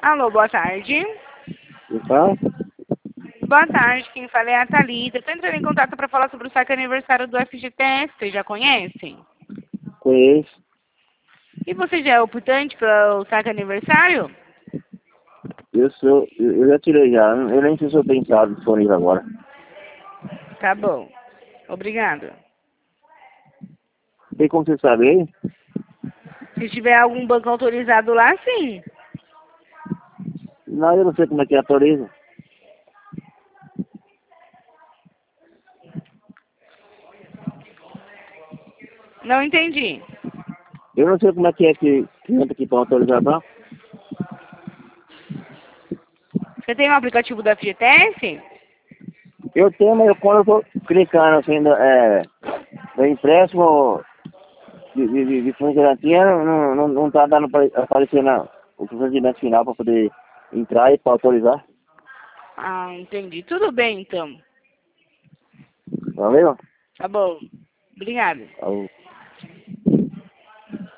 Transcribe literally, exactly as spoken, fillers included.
Alô, boa tarde. Então, Boa tarde, quem fala é a Thalita. Estou entrando em contato para falar sobre o saque aniversário do F G T S. Vocês já conhecem? conheço. E você já é optante para o saque aniversário? Eu sou. Eu, eu já tirei já. Eu nem sei se eu tenho estado disponível agora. Tá bom. Obrigado. Tem como você saber? Se tiver algum banco autorizado lá, sim. Não, eu não sei como é que autoriza. Não entendi. Eu não sei como é que é que, que entra aqui para autorização. Você tem um aplicativo do F G T S? Eu tenho, mas eu, quando eu tô clicando assim, no, é, no empréstimo de, de, de, de fundo de garantia, não, não, não tá dando para aparecer na, o procedimento final para poder entrar e para autorizar. Ah, entendi. Tudo bem, então. Valeu? Tá bom. Obrigado. Alô.